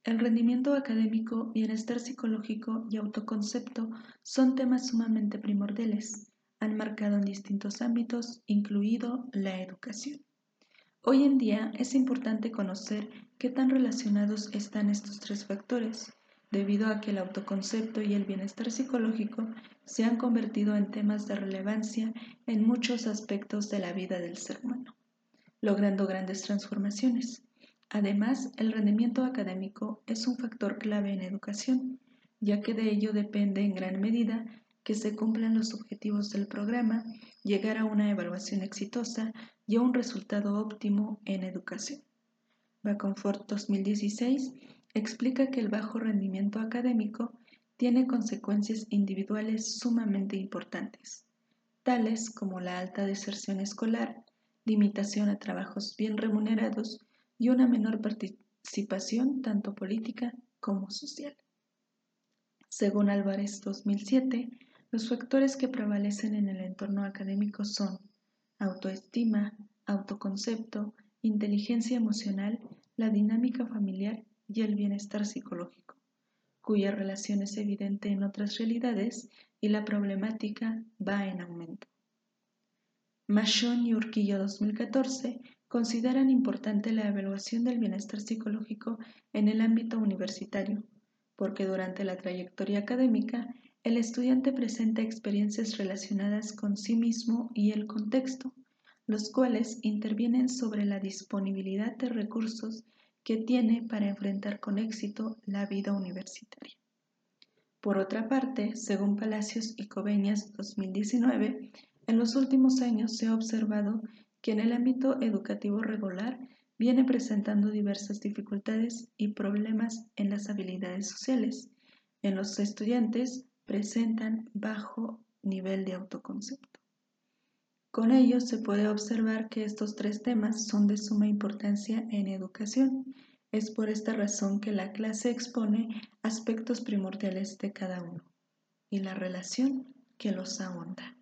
El rendimiento académico, bienestar psicológico y autoconcepto son temas sumamente primordiales. Han marcado en distintos ámbitos, incluido la educación. Hoy en día es importante conocer qué tan relacionados están estos tres factores, debido a que el autoconcepto y el bienestar psicológico se han convertido en temas de relevancia en muchos aspectos de la vida del ser humano, logrando grandes transformaciones. Además, el rendimiento académico es un factor clave en educación, ya que de ello depende en gran medida que se cumplan los objetivos del programa, llegar a una evaluación exitosa y a un resultado óptimo en educación. Baconfort 2016 explica que el bajo rendimiento académico tiene consecuencias individuales sumamente importantes, tales como la alta deserción escolar, limitación a trabajos bien remunerados y una menor participación tanto política como social. Según Álvarez 2007, los factores que prevalecen en el entorno académico son autoestima, autoconcepto, inteligencia emocional, la dinámica familiar y el bienestar psicológico, cuya relación es evidente en otras realidades y la problemática va en aumento. Machón y Urquillo 2014 consideran importante la evaluación del bienestar psicológico en el ámbito universitario, porque durante la trayectoria académica el estudiante presenta experiencias relacionadas con sí mismo y el contexto, los cuales intervienen sobre la disponibilidad de recursos que tiene para enfrentar con éxito la vida universitaria. Por otra parte, según Palacios y Coveñas 2019, en los últimos años se ha observado que en el ámbito educativo regular viene presentando diversas dificultades y problemas en las habilidades sociales. En los estudiantes presentan bajo nivel de autoconcepto. Con ello se puede observar que estos tres temas son de suma importancia en educación. Es por esta razón que la clase expone aspectos primordiales de cada uno y la relación que los ahonda.